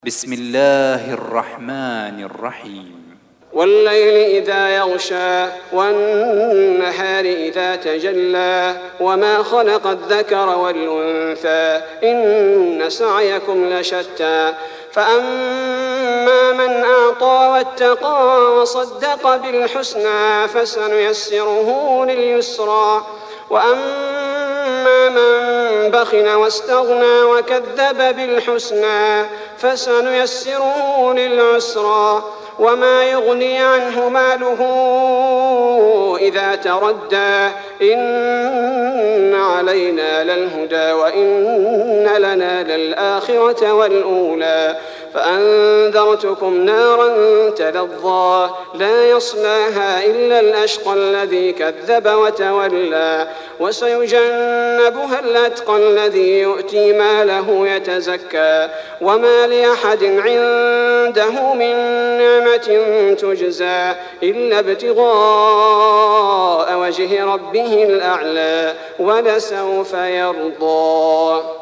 بسم الله الرحمن الرحيم والليل إذا يغشى والنهار إذا تجلى وما خلق الذكر والأنثى إن سعيكم لشتى فأما من أعطى واتقى وصدق بالحسنى فسنيسره لليسرى وأما من بخل واستغنى وكذب بالحسنى فسنيسره للعسرى وما يغني عنه ماله إذا تردى إن علينا للهدى وإن لنا للآخرة والأولى فأنذرتكم نارا تلظى لا يصلاها إلا الأشقى الذي كذب وتولى وسيجنبها الأتقى الذي يؤتي ماله يتزكى وما لأحد عنده من نعمة تجزى إلا ابتغاء وجه ربه الأعلى ولسوف يرضى.